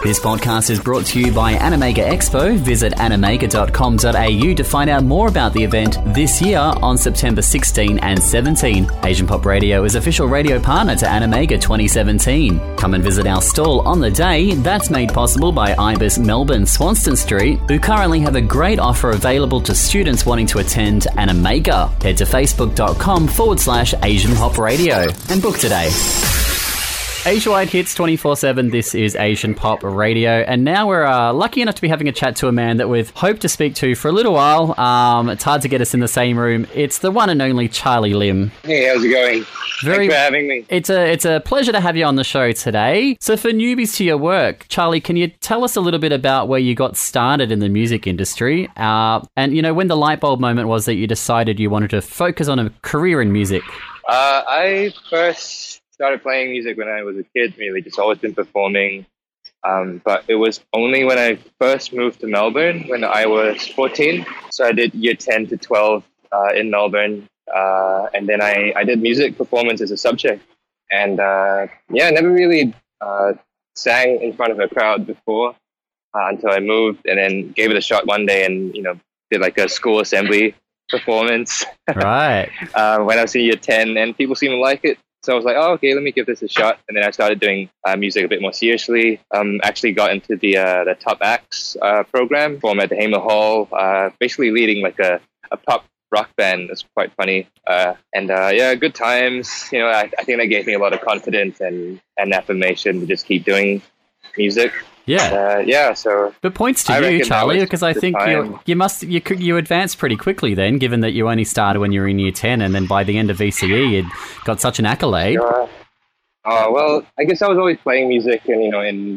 This podcast is brought to you by Animega Expo. Visit animega.com.au to find out more about the event this year on September 16 and 17. Asian Pop Radio is official radio partner to Animega 2017. Come and visit our stall on the day. That's made possible by Ibis Melbourne Swanston Street, who currently have a great offer available to students wanting to attend Animega. Head to facebook.com/Asian Pop Radio and book today. Asia-wide hits 24/7. This is Asian Pop Radio, and now we're lucky enough to be having a chat to a man that we've hoped to speak to for a little while. It's hard to get us in the same room. It's the one and only Charlie Lim. Hey, how's it going? Thanks for having me. It's a pleasure to have you on the show today. So for newbies to your work, Charlie, can you tell us a little bit about where you got started in the music industry, and when the light bulb moment was that you decided you wanted to focus on a career in music? I first started playing music when I was a kid, really, just always been performing. But it was only when I first moved to Melbourne when I was 14. So I did year 10 to 12 in Melbourne. And then I did music performance as a subject. And I never really sang in front of a crowd before until I moved, and then gave it a shot one day and, did like a school assembly performance. Right. When I was in year 10, and people seemed to like it. So I was like, oh, okay, let me give this a shot. And then I started doing music a bit more seriously. Actually got into the Top Acts program, performed at the Hamer Hall, basically leading like a pop rock band. It's quite funny. Good times. I think that gave me a lot of confidence and affirmation to just keep doing music. Yeah. So. But points to you, Charlie, because I think you advanced pretty quickly then, given that you only started when you were in year 10, and then by the end of VCE, you'd got such an accolade. Well, I guess I was always playing music, and in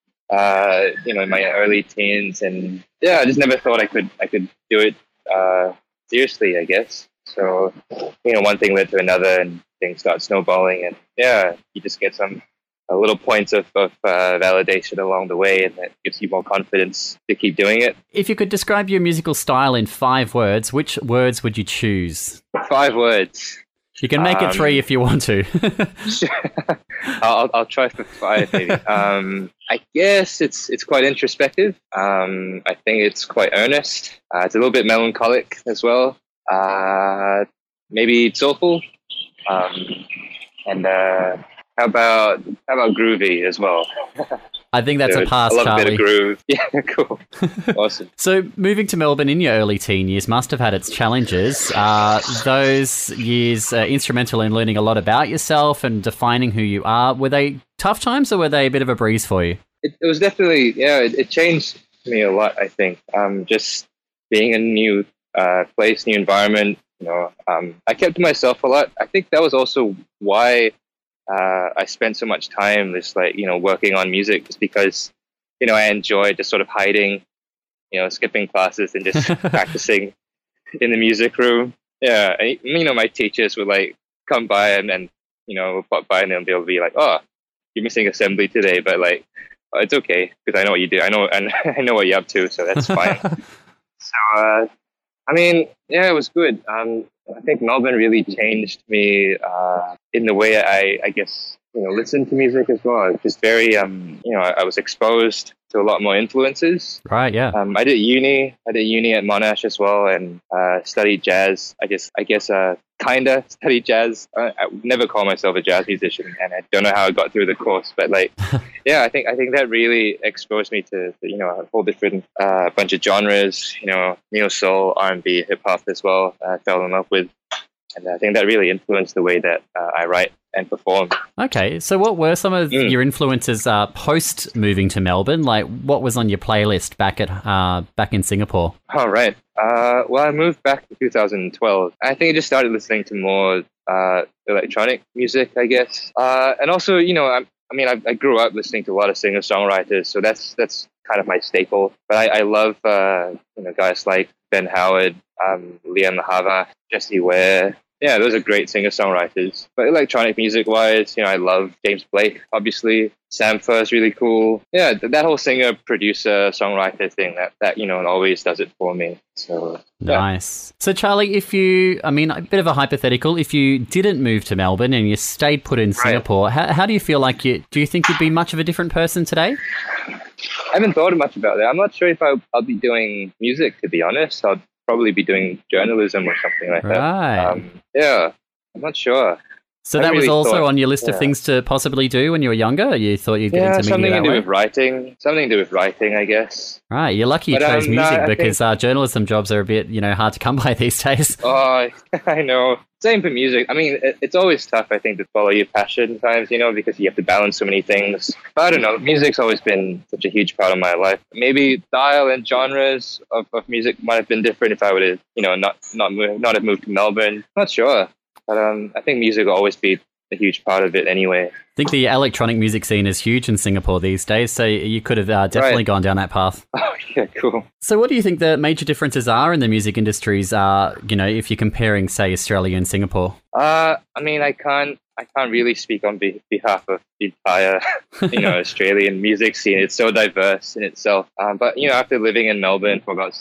my early teens, and I just never thought I could do it seriously, I guess. So, one thing led to another, and things start snowballing, and you just get some little points of validation along the way, and that gives you more confidence to keep doing it. If you could describe your musical style in 5 words, which words would you choose? 5 words. You can make it 3 if you want to. I'll try for 5 maybe. I guess it's quite introspective. I think it's quite earnest. It's a little bit melancholic as well. Maybe soulful. How about groovy as well? I think that's a pass, Charlie. I love a bit of groove. Yeah, cool. Awesome. So moving to Melbourne in your early teen years must have had its challenges. Those years instrumental in learning a lot about yourself and defining who you are. Were they tough times, or were they a bit of a breeze for you? It was definitely, it changed me a lot, I think. Just being in a new place, new environment, I kept to myself a lot. I think that was also why I spent so much time just working on music, just because, I enjoyed just sort of hiding, skipping classes and just practicing in the music room. Yeah. And, my teachers would come by and pop by, and then they'll be like, oh, you're missing assembly today, but it's okay because I know what you do. I know what you're up to. So that's fine. So, it was good. I think Melbourne really changed me in the way I guess, listen to music as well. It's just very, I was exposed to a lot more influences. Right, yeah. I did uni at Monash as well, and studied jazz. I guess kinda studied jazz. I would never call myself a jazz musician, and I don't know how I got through the course, but I think that really exposed me to a whole different bunch of genres. Neo soul, R&B, hip hop as well. I fell in love with, and I think that really influenced the way that I write and perform. Okay, so what were some of your influences post moving to Melbourne? What was on your playlist back in Singapore? Oh, right. Well, I moved back in 2012. I think I just started listening to more electronic music, I guess. And also, I grew up listening to a lot of singer-songwriters, so that's kind of my staple. But I love guys like Ben Howard, Liam Lahava, Jessie Ware. Yeah, those are great singer-songwriters. But electronic music-wise, I love James Blake, obviously. Sampha is really cool. Yeah, that whole singer-producer-songwriter thing, that always does it for me. So yeah. Nice. So, Charlie, a bit of a hypothetical, if you didn't move to Melbourne and you stayed put in Singapore, how do you feel do you think you'd be much of a different person today? haven't thought much about that. I'm not sure if I'll be doing music, to be honest. I'll probably be doing journalism or something like that. Right. Yeah, I'm not sure. So I that was really also thought- on your list of yeah. things to possibly do when you were younger? You thought you'd get Yeah, into something media to that do way? with writing. Something to do with writing, I guess. Right, you're lucky you But, chose no, music I because journalism jobs are a bit, hard to come by these days. Oh, I know. Same for music. I mean, it's always tough, I think, to follow your passion sometimes, because you have to balance so many things. But I don't know. Music's always been such a huge part of my life. Maybe style and genres of music might have been different if I would have, not have moved to Melbourne. Not sure. But I think music will always be a huge part of it anyway. I think the electronic music scene is huge in Singapore these days, so you could have definitely gone down that path. Oh, yeah, cool. So what do you think the major differences are in the music industries, if you're comparing, say, Australia and Singapore? I mean, I can't really speak on behalf of the entire, Australian music scene. It's so diverse in itself. But after living in Melbourne for about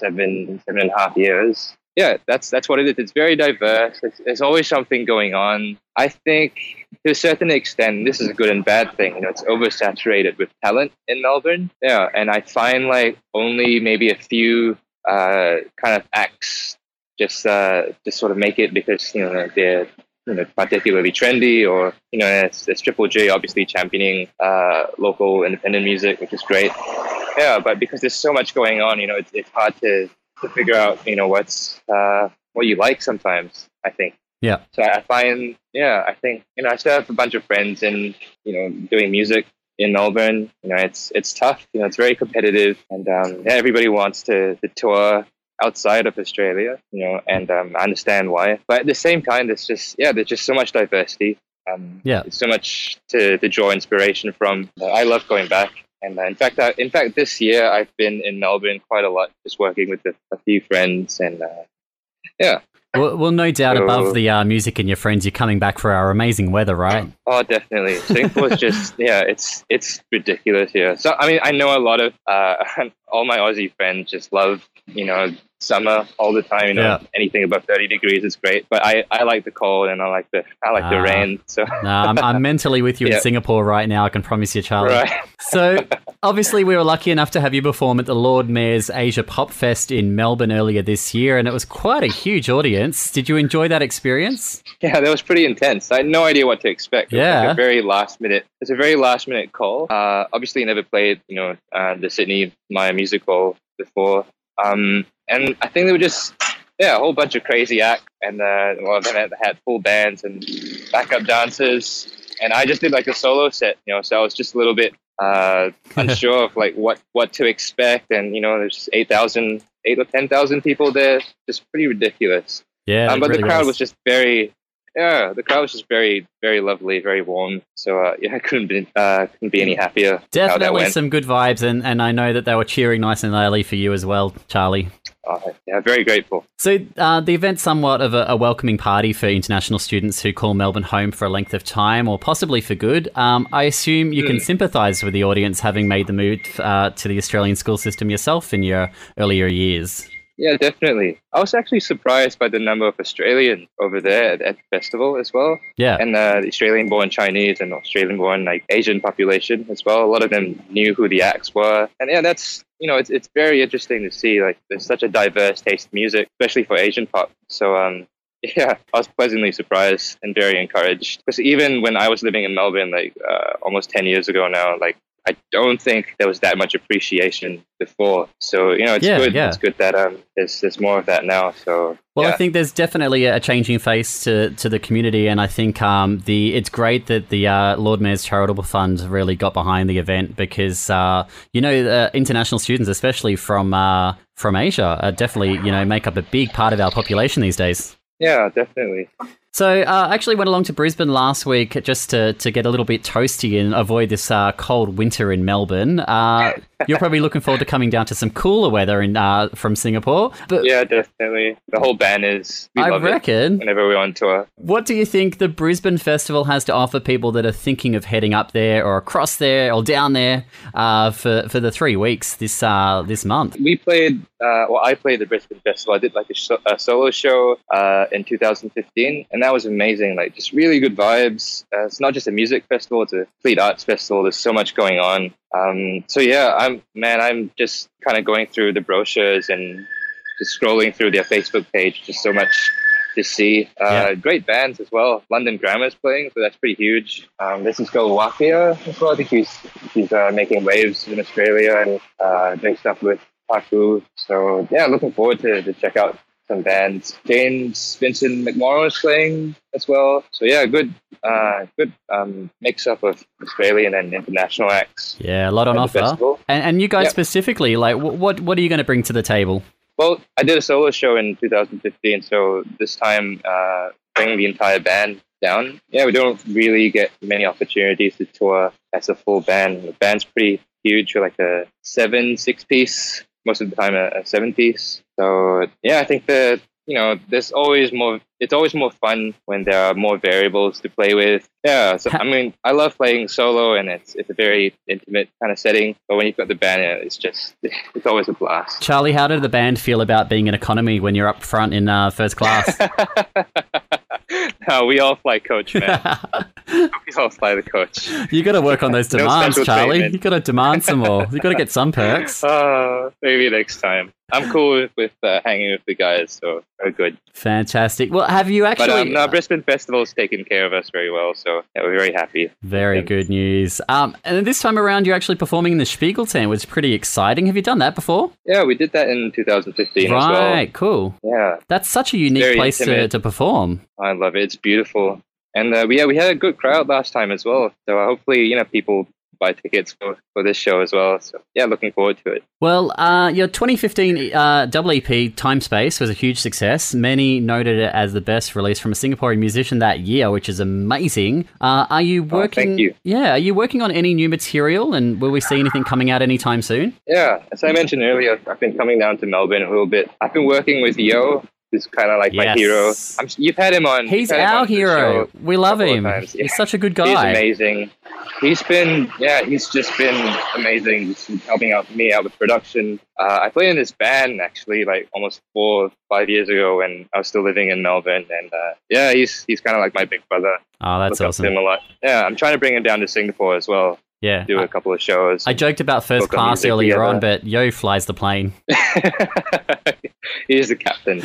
7.5 years, yeah, that's what it is. It's very diverse. There's always something going on. I think to a certain extent, this is a good and bad thing. It's oversaturated with talent in Melbourne. Yeah, and I find like only maybe a few kind of acts just sort of make it because they're particularly trendy, or it's Triple J obviously championing local independent music, which is great. Yeah, but because there's so much going on, it's hard to figure out what's what you like sometimes, I think. Yeah. So I find, I think I still have a bunch of friends in doing music in Melbourne. It's tough. It's very competitive, and everybody wants to tour outside of Australia, and I understand why. But at the same time, there's just so much diversity. There's so much to draw inspiration from. I love going back. And in fact, this year I've been in Melbourne quite a lot, just working with a few friends, and yeah. Well, no doubt above the music and your friends, you're coming back for our amazing weather, right? Oh, definitely. Singapore's just, it's ridiculous here. So, I mean, I know a lot of, all my Aussie friends just love, summer all the time, anything above 30 degrees is great. But I like the cold, and I like the rain. So I'm mentally with you in Singapore right now, I can promise you, Charlie. Right. So obviously we were lucky enough to have you perform at the Lord Mayor's Asia Pop Fest in Melbourne earlier this year, and it was quite a huge audience. Did you enjoy that experience? Yeah, that was pretty intense. I had no idea what to expect. It was like a very last minute call. Obviously never played, the Sydney Maya Music Hall before. And I think they were just, a whole bunch of crazy acts, and a lot of them had full bands and backup dancers, and I just did like a solo set, so I was just a little bit unsure of like what to expect, and there's just 8 or 10,000 people there, just pretty ridiculous. Yeah, but really the crowd was just very, very, very lovely, very warm. So I couldn't be any happier. Definitely some good vibes, and I know that they were cheering nice and early for you as well, Charlie. Yeah, very grateful. So the event's somewhat of a welcoming party for international students who call Melbourne home for a length of time, or possibly for good. I assume you can sympathise with the audience, having made the move to the Australian school system yourself in your earlier years. Yeah, definitely. I was actually surprised by the number of Australians over there at the festival as well. Yeah. And the Australian-born Chinese and Australian-born Asian population as well. A lot of them knew who the acts were. And that's, it's very interesting to see, there's such a diverse taste in music, especially for Asian pop. So, I was pleasantly surprised and very encouraged. Because even when I was living in Melbourne, almost 10 years ago now, I don't think there was that much appreciation before. So, it's good. Yeah. It's good that there's more of that now. So, I think there's definitely a changing face to the community, and I think it's great that the Lord Mayor's Charitable Fund really got behind the event, because international students, especially from Asia, definitely make up a big part of our population these days. Yeah, definitely. So I actually went along to Brisbane last week just to get a little bit toasty and avoid this cold winter in Melbourne. You're probably looking forward to coming down to some cooler weather from Singapore. But yeah, definitely. The whole band is. We love it whenever we're on tour. What do you think the Brisbane Festival has to offer people that are thinking of heading up there or across there or down there for the 3 weeks this month? We played. I played the Brisbane Festival. I did a solo show in 2015, and that was amazing. Like, just really good vibes. It's not just a music festival; it's a complete arts festival. There's so much going on. So yeah, I'm just kind of going through the brochures and just scrolling through their Facebook page. Just so much to see. Great bands as well. London Grammar's playing, so that's pretty huge. This is Go Wapia as well. I think he's making waves in Australia and doing stuff with Paku. So yeah, looking forward to check out some bands. James Vincent McMorrow is playing as well. So yeah, good mix up of Australian and international acts. Yeah, a lot on offer. And you guys specifically, like, what are you going to bring to the table? Well, I did a solo show in 2015, so this time bringing the entire band down. Yeah, we don't really get many opportunities to tour as a full band. The band's pretty huge. We're like a 6-piece, most of the time a 7-piece. So yeah, I think that, there's always more. It's always more fun when there are more variables to play with. Yeah, so I mean, I love playing solo, and it's a very intimate kind of setting. But when you've got the band, it's always a blast. Charlie, how did the band feel about being in economy when you're up front in first class? No, we all fly coach, man. We all fly the coach. You got to work on those demands, Charlie. You got to demand some more. You got to get some perks. Maybe next time. I'm cool with hanging with the guys, so we're good. Fantastic. Well, have you actually... But Brisbane Festival's taken care of us very well, so yeah, we're very happy. Very good news. And this time around, you're actually performing in the Spiegel tent, which is pretty exciting. Have you done that before? Yeah, we did that in 2015 as well. Right, cool. Yeah. That's such a unique place to perform. I love it. It's beautiful. And we had a good crowd last time as well. So hopefully, people buy tickets for this show as well. So yeah, looking forward to it. Well, your 2015 double EP, Time Space, was a huge success. Many noted it as the best release from a Singaporean musician that year, which is amazing. Are you working? Thank you. Yeah, are you working on any new material, and will we see anything coming out anytime soon? Yeah, as I mentioned earlier, I've been coming down to Melbourne a little bit. I've been working with Yo, who's kind of like my hero. You've had him on. He's our hero. We love him. Yeah. He's such a good guy. He's amazing. He's just been amazing. He's been helping me out with production. I played in this band actually like almost 4 or 5 years ago when I was still living in Melbourne. And he's kind of like my big brother. Oh, that's awesome. Look up to him a lot. Yeah, I'm trying to bring him down to Singapore as well. Yeah. Do a couple of shows. I joked about first class earlier on, but Yo flies the plane. He's the captain.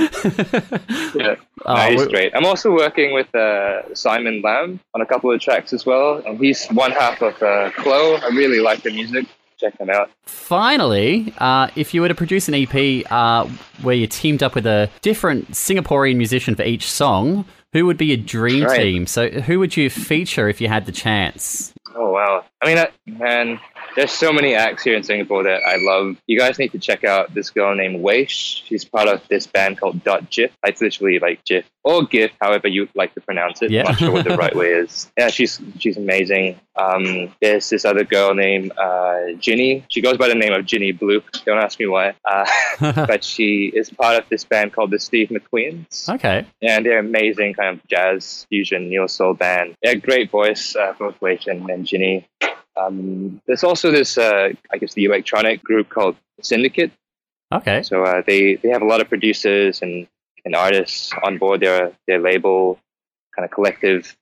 Yeah. He's great. I'm also working with Simon Lam on a couple of tracks as well. And he's one half of Chloe. I really like the music. Check them out. Finally, if you were to produce an EP where you teamed up with a different Singaporean musician for each song, who would be your dream team? So who would you feature if you had the chance? Oh, wow. I mean, there's so many acts here in Singapore that I love. You guys need to check out this girl named Weish. She's part of this band called .gif. It's literally like GIF or GIF, however you like to pronounce it. Yeah. I'm not sure what the right way is. Yeah, she's amazing. There's this other girl named Ginny. She goes by the name of Ginny Bloop. Don't ask me why. But she is part of this band called the Steve McQueens. Okay. Yeah, and they're amazing kind of jazz, fusion, neo-soul band. Yeah, great voice, both Weish and Ginny. There's also this, I guess, the electronic group called Syndicate. Okay. So they have a lot of producers and artists on board their label, kind of collective.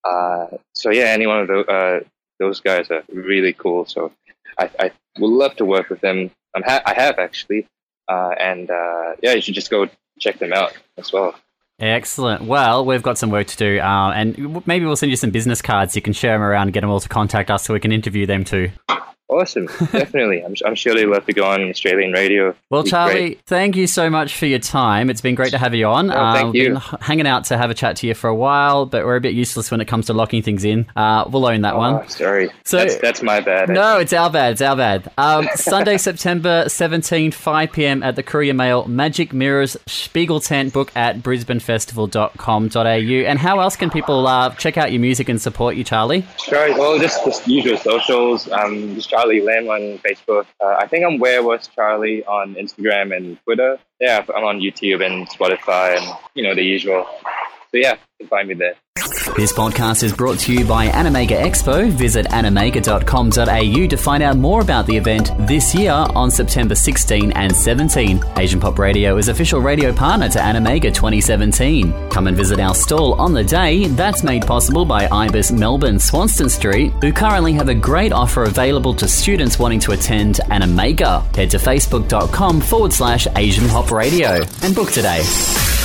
So yeah, any one of those guys are really cool. So I would love to work with them. I have actually, and you should just go check them out as well. Excellent. Well, we've got some work to do, and maybe we'll send you some business cards. You can share them around and get them all to contact us so we can interview them too. Awesome. Definitely. I'm sure they'd love to go on Australian radio. Well, Charlie, thank you so much for your time. It's been great to have you on. Thank you. We've been hanging out to have a chat to you for a while, but we're a bit useless when it comes to locking things in. We'll own that one. Sorry. So, that's my bad. No, it's our bad. It's our bad. Sunday, September 17, 5 p.m. at the Courier Mail Magic Mirrors Spiegel Tent. Book at brisbanefestival.com.au. And how else can people check out your music and support you, Charlie? Sure. Well, just usual socials. Just Charlie Lim on Facebook. I think I'm Where Was Charlie on Instagram and Twitter. Yeah, I'm on YouTube and Spotify and, the usual. yeah, you can find me there. This podcast is brought to you by Animega Expo. Visit animega.com.au to find out more about the event this year on September 16 and 17. Asian Pop Radio is official radio partner to Animega 2017. Come and visit our stall on the day. That's made possible by Ibis Melbourne Swanston Street, who currently have a great offer available to students wanting to attend Animega. Head to facebook.com/Asian Pop Radio and book today.